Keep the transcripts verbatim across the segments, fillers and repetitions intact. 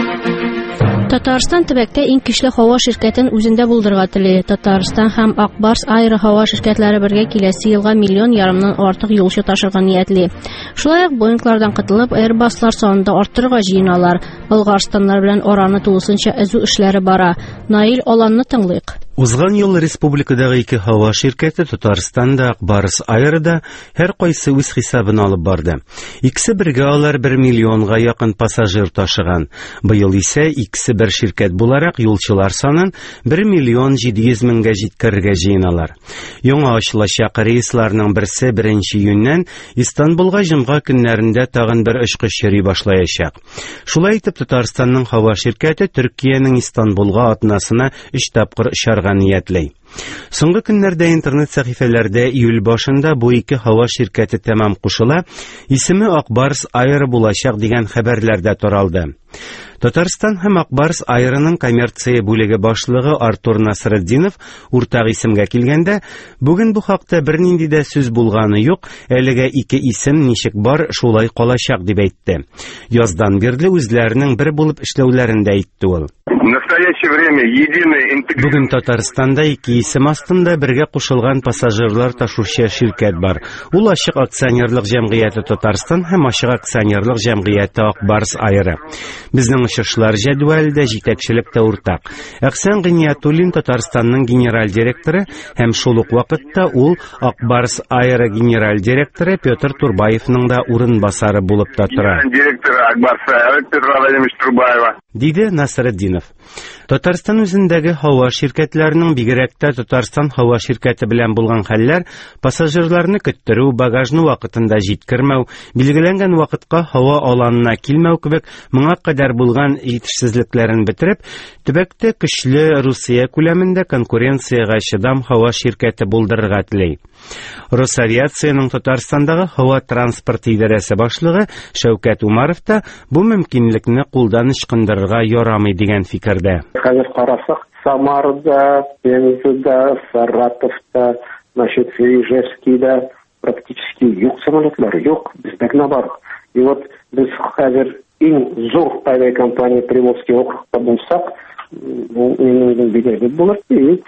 Татарстан төбәктә иң көчле һава ширкәтен үзендә булдырырга тели. Татарстан һәм Акбарс Аэро һава ширкәтләре бергә киләсе елга миллион ярымнан артык юлчы ташырга ниятли. Шулай ук Боинглардан котылып, Airbusлар санын арттырырга җыеналар. Болгарстаннар белән араны тулысынча әзү эшләре бара. Наил Аланны тыңлыйк. Узган ел республикадагы ике һава ширкәте Татарстанда Акбарс Аэрода һәр кайсы үз хисабын алып барды. Икесе бергә алар бер миллионга якын пассажир ташыган. Быел исә икесе бер ширкәт буларак юлчылар санын бер миллион җиде йөз меңгә җиткерергә җыеналар. Яңа ачылачак рейсларның берсе беренче июньнән Истанбулга җомга көннәрендә тагын бер очкыч йөри башлаячак. Шулай итеп Татарстанның һава ширкәте Төркиянең Истанбулга атнасына өч тапкыр очарга ниятлый. Соңгы көннәрдә интернет сәхифәләрдә июль башында бу ике һава ширкәте тәмам кушыла, исеме Акбарс Аэро булачак дигән хәбәрләр дә таралды. Татарстан һәм Акбарс Аэроның коммерция бүлеге башлыгы Артур Насретдинов уртак исемгә килгәндә, бүген бу хакта бернинди дә сүз булганы юк, әлегә ике исем ничек бар, шулай калачак дип әйтте. Яздан бирле үзләренең бер булып эшләүләрен дә әйтте ул. Бүген Татарстанда ике исем астында бергә кушылган пассажирлар ташучы ширкәт бар. Ул ачык акционерлык җәмгыяте Татарстан һәм ачык акционерлык җәмгыяте Акбарс Аэро. Безнең очышлар җәдвәлендә җитәкчелектә уртак. Әхсән Гыниятуллин Татарстанның генераль директоры һәм шул ук вакытта ул Акбарс Аэро генераль директоры Петр Турбаевның да урынбасары булып та тора. Диде Насретдинов. Татарстан үзендәге һава ширкәтләренең бигрәк тә Татарстан һава ширкәте белән булган хәлләр пассажирларны көттерү, багажны вакытында җиткермәү, билгеләнгән вакытка һава аланына килмәү кебек моңа кадәр булган җитешсезлекләрен бетереп, төбәктә көчле Русия күләмендә конкуренцияга чыдам һава ширкәте булдырырга тели. Росавиациянең Татарстандагы һава транспорты идарәсе башлыгы Шәүкәт Умаров та бу мөмкинлекне кулдан ычкындырырга ярамый дигән фикердә. Хәзер карасак, Самарда, Пензада, Саратовта, значит, Ижевскида практически юк самолетлар, юк, бездә бар. И вот без хәзер иң зур авиакомпания Приморский округта булсак, минем бигрәк булыр. И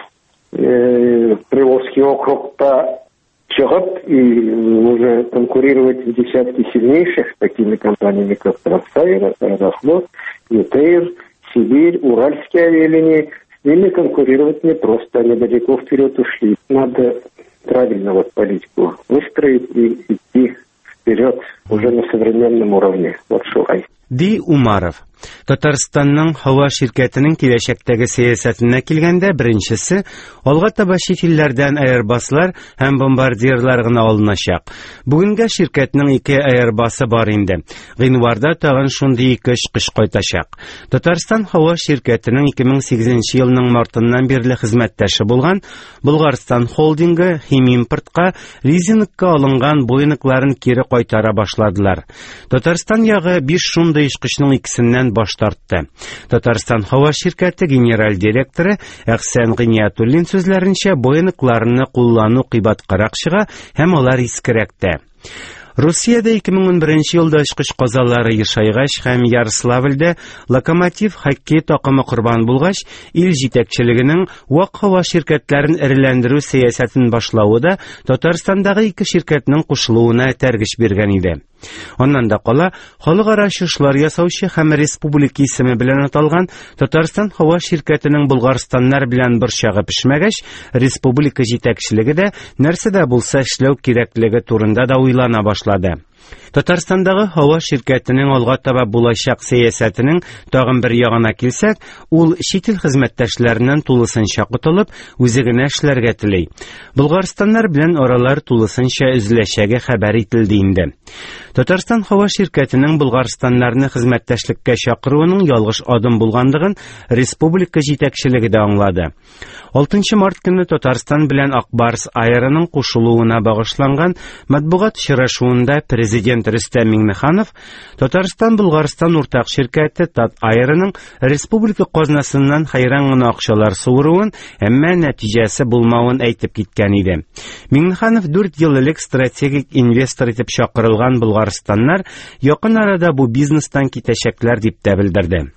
Приморский округта чыгып и уже конкурировать в десятке сильнейших с такими компаниями, как Трансаэро, Аэрофлот, ЮТЭЙР, Сибирь, Уральские авиалинии, с ними конкурировать непросто, они далеко вперед ушли. Надо правильно вот политику выстроить и идти вперед уже на современном уровне. Вот шулай. Ди Умаров. Татарстанның һава ширкәтенең киләчәктәге сәясәтенә килгәндә, беренчесе, алга таба чит илләрдән Airbusлар һәм бомбардирлар гына алыначак. Бүгенгә ширкәтнең ике Airbus'ы бар инде. Гыйнварда тагын шундый ике очкыч кайтачак. Татарстан һава ширкәтенең ике мең сигезенче елның мартыннан бирле хезмәттәше булган Болгарстан холдингы Химимпортка лизингка алынган Боингларын кире кайтара башладылар. Татарстан ягы биш шундый очкычның икесеннән баш тартты. Татарстан һава ширкәте генераль директоры Әхсән Гыниятуллин сүзләренчә, Боингларны куллану кыйбаткарак чыга һәм алар искерәктә. Русиядә ике мең унберенче елда очкыч казалары ешайгач һәм Ярославльдә Локомотив хоккей такымы корбан булгач, ил җитәкчелегенең вак һава ширкәтләрен эреләндерү сәясәтен башлавы да Татарстандагы ике ширкәтнең кушылуына тәргеш биргән иде. Аннан да кала, халыкара очышлар ясаучы һәм республика исеме белән аталган Татарстан һава ширкәтенең Болгарстаннар белән борчагы пешмәгәч, республика җитәкчелеге дә нәрсәдә булса эшләү кирәклеге турында да уйлана башлады. Татарстандагы һава ширкәтенең алга таба булачак сәясәтенең тагын бер ягына килсәк, ул чит ил хезмәттәшләреннән тулысынча котылып, үзе генә эшләргә тели. Болгарстаннар белән аралар тулысынча үзләшәге хәбәр ителде инде. Татарстан һава ширкәтенең Болгарстаннарны хезмәттәшлеккә чакыруының ялгыш адым булганлыгын республика җитәкчелеге дә аңлады. алтынчы март көнне Татарстан белән Акбарс Аэроның кушылуына багышланган матбугат очрашуында президент Рөстәм Миңнеханов Татарстан-Болгарстан уртак ширкәте Тат Аэроның республика казнасыннан хайран гына акчалар суыруын, әмма нәтиҗәсе булмавын әйтеп киткән иде. Миңнеханов дүрт ел элек стратегик инвестор итеп чакырылган Болгарстаннар якын арада бу бизнестан китәчәкләр дип тә белдерде.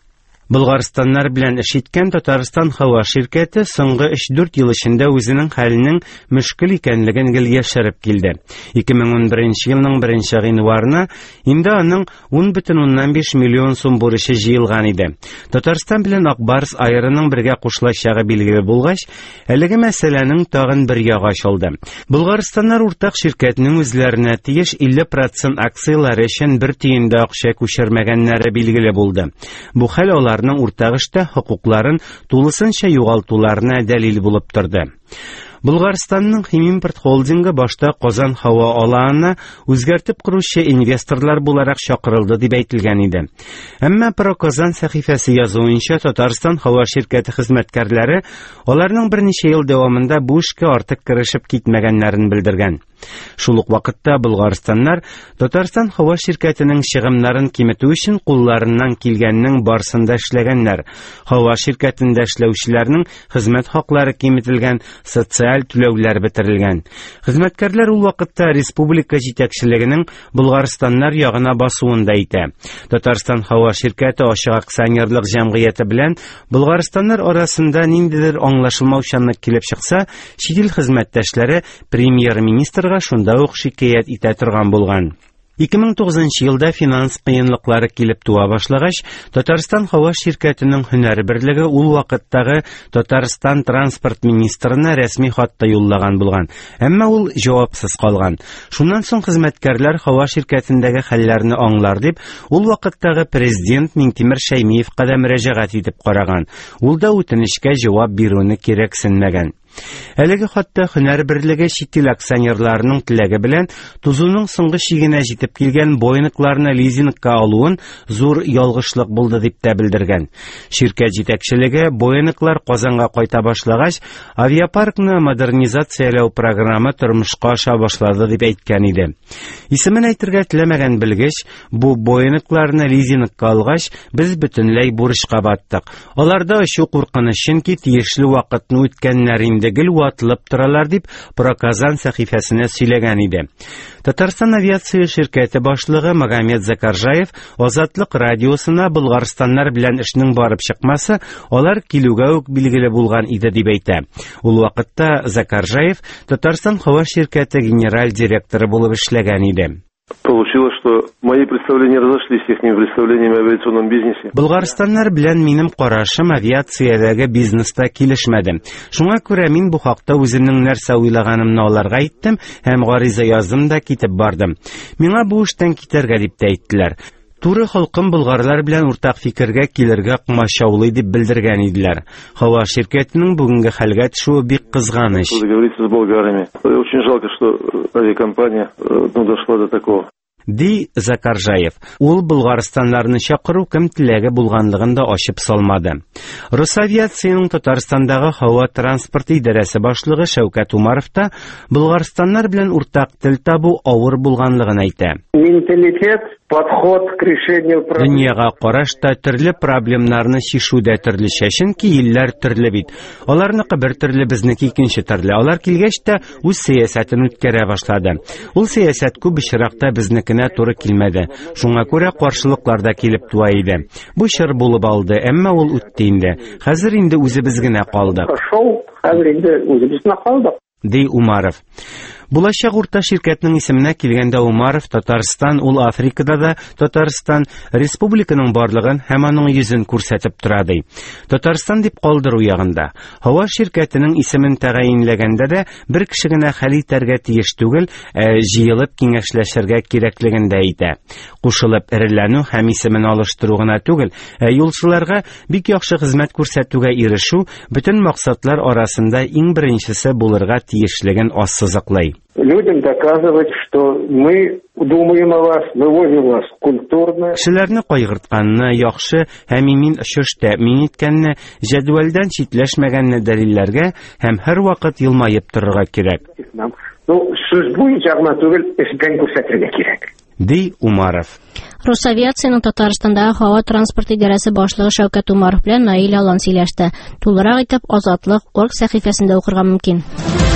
Булгарстаннар белән эш иткән Татарстан һава ширкәте соңгы өч-дүрт ел эчендә үзенең хәленең мөшкил икәнлеген гел яшереп килде. ике мең унберенче елның беренче гыйнварына инде аның ун бөтен уннан биш миллион сум бурычы җыелган иде. Татарстан белән Акбарс айрының бергә кушылачагы билгеле булгач, әлеге мәсьәләнең тагын бер ягы ачылды. Булгарстаннар уртак ширкәтнең үзләренә тиеш илле процент акцияләре өчен бер тиен дә акча күчермәгәннәре билгеле булды. Бу хәл алар уртак эштә хокукларын тулысынча югалтуларына дәлил булып торды. Булгарстанның Химимпорт холдингы башта Казан һава аланына үзгәртеп коручы инвесторлар буларак чакырылды дип әйтелгән иде. Әмма Проказан сәхифәсе язуынча Татарстан һава ширкәте хезмәткәрләре аларның берничә ел дәвамында бу эшкә артык керешеп китмәгәннәрен белдергән. Шул ук вакытта Булгарстаннар Татарстан һава ширкәтенең чыгымнарын киметү өчен кулларыннан килгәннең барсында эшләгәннәр. Һава ширкәтендә эшләүчеләрнең хезмәт хаклары киметелгән, социаль түләүләр бетерелгән. Хезмәткәрләр ул вакытта республика җитәкчелегенең Булгарстаннар ягына басуын да әйтә. Татарстан һава ширкәте ачык акционерлык җәмгыяте белән Булгарстаннар арасында ниндидер аңлашылмаучанлык килеп чыкса, чит ил хезмәттәшләре премьер-министрга шунда ук шикаят итә торган булган. ике мең тугызынчы елда финанс кыенлыклары килеп туа башлагач, Татарстан һава ширкәтенең һөнәр берлеге ул вакыттагы Татарстан транспорт министрына рәсми хатта юллаган булган. Әмма ул җавапсыз калган. Шуннан соң хезмәткәрләр һава ширкәтендәге хәлләрне аңлар дип, ул вакыттагы президент Минтимер Шәймиевкә дә мөрәҗәгать итеп караган. Ул да үтенечкә җавап бирүне кирәксенмәгән. Әлеге хатта һөнәр берлеге чит ил акционерларының теләге белән тузуның соңгы чигенә җитеп килгән Боингларны лизингка алуын зур ялгышлык булды дип тә белдергән. Ширкәт җитәкчелеге Боинглар Казанга кайта башлагач, авиапаркны модернизацияләү программы тормышка аша башлады дип әйткән иде. Исемен әйтергә теләмәгән белгеч, бу Боингларны лизингка алгач, без бөтенләй бурычка баттык. Аларда ачу куркынычын ки тиешле вакытны үткәннәр инде гел ватылып торалар дип Проказан сәхифәсенә сөйләгән иде. Татарстан авиация ширкәте башлыгы Магомед Закаржаев Азатлык радиосына Булгарстаннар белән эшнең барып чыкмасы алар килүгә үк билгеле булган иде дип әйтә. Ул вакытта Закаржаев Татарстан һава ширкәте генераль директоры булып эшләгән иде. Получилось, что мои представления разошлись с их представлениями об авиационном бизнесе. Булгарстаннар белән минем карашым авиациядәге бизнеста килешмәде. Шуңа күрә мин бу хакта үземнең нәрсә уйлаганымны аларга әйттем һәм гариза яздым да китеп бардым. Миңа бу эштән китәргә дип тә әйттеләр. Туры халкым болгарлар белән уртак фикергә килергә кумачаулый дип белдергән иделәр. Һава ширкәтенең бүгенге хәлгә төшүе бик кызганыч. Договориться с болгарами. Очень жалко, что авиакомпания ну, дошла до такого. Ди Закаржаев. Ул Булгарстаннарны чакыру кем теләге булганлыгын да ачып салмады. Росавиациянең Татарстандагы һава транспорты идарәсе башлыгы Шәүкәт Умаров та Булгарстаннар белән уртак тел табу авыр булганлыгын әйтә. Менталитет, подход к решению проблем. Дөньяга караш та төрле проблемнарны чишүдә төрлечә, чөнки илләр төрле бит. Аларныкы бер төрле, безнеке икенче төрле. Алар килгәч тә үз сәясәтен үткәрә башлады. Ул сәясәт күп очракта безнекенә туры килмәде. Шуңа күрә каршылыклар да килеп туа иде. Бу чор булып алды, әмма ул үтте инде. Хәзер инде үзебез генә калдык. Хәзер инде үзебез генә калдык. Ди Умаров. Булачак урта ширкәтнең исеменә килгәндә Умаров Татарстан, ул Африкада да Татарстан республиканың барлыгын һәм аның йөзен күрсәтеп тора ди. Татарстан дип калдыру ягында. Һава ширкәтенең исемен тәгаенләгәндә дә бер кеше генә хәл итәргә тиеш түгел, ә җыелып киңәшләшергә кирәклеген дә әйтә. Кушылып эреләнү һәм исемен алыштыру гына түгел, ә юлчыларга бик яхшы хезмәт күрсәтүгә ирешү бөтен максатлар арасында иң беренчесе булырга тиешлеген ассызыклый. Людям доказывать, что мы думаем о вас, вывозим вас культурно. Кешеләрне кайгыртканны, яхшы һәм имин очыш тәэмин иткәнне, җәдвәлдән читләшмәгәнне дәлилләргә һәм һәр вакыт елмаеп торырга кирәк. Ну, сүз буенча гына түгел, эштән күрсәтергә кирәк. Ди Умаров. Росавиациянең Татарстандагы һава транспорты идарәсе башлыгы Шәүкәт Умаров белән Наил Алан сөйләште. Тулырак итеп Азатлык орг сәхифәсендә укырга мөмкин.